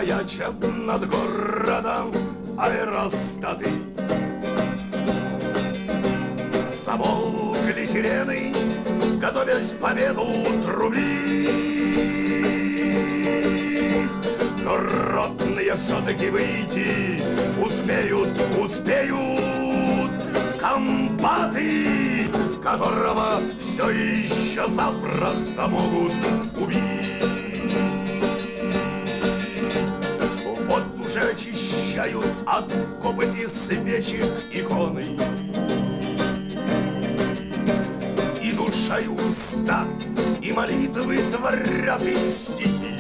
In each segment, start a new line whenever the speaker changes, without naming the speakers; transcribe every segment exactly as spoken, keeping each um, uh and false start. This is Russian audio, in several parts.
маячат над городом аэростаты. Замолкли сирены, готовясь победу трубить. Но ротные все-таки выйти успеют, успеют комбаты, которого все еще запросто могут убить. Вот уже очищают от копоти свечек иконы. И душа, и уста, и молитвы творят и стихи.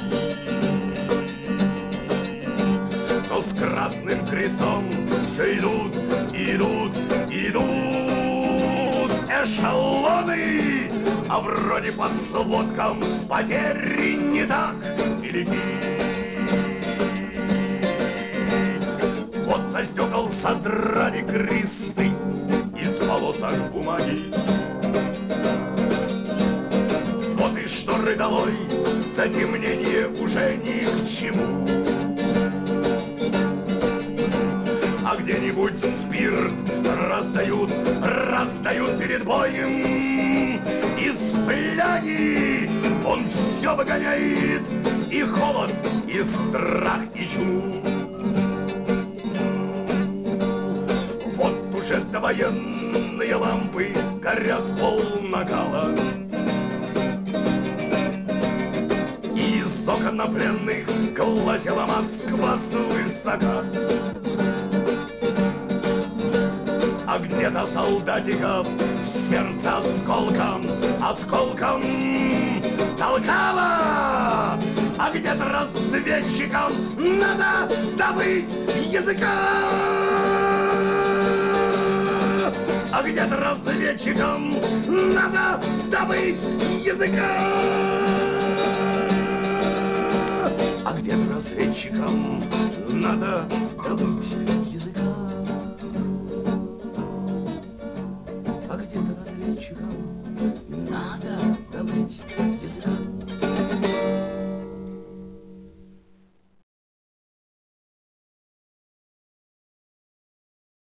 Но с красным крестом все идут, идут, идут эшелоны, а вроде по сводкам потери не так велики. Вот со стекол содрали кресты из полосок бумаги. Вот и шторы долой, затемнение уже ни к чему. А где-нибудь спирт раздают, раздают перед боем. Из фляги он все выгоняет, и холод, и страх, и чум. Вот уже довоенные лампы горят в пол накала. И из окон пленных глазела Москва свысока. А где-то солдатиков в сердце осколком, осколком толкало. А где-то разведчикам надо добыть языка. А где-то разведчикам надо добыть языка. А где-то разведчикам надо добыть языка. А где-то разведчикам надо добыть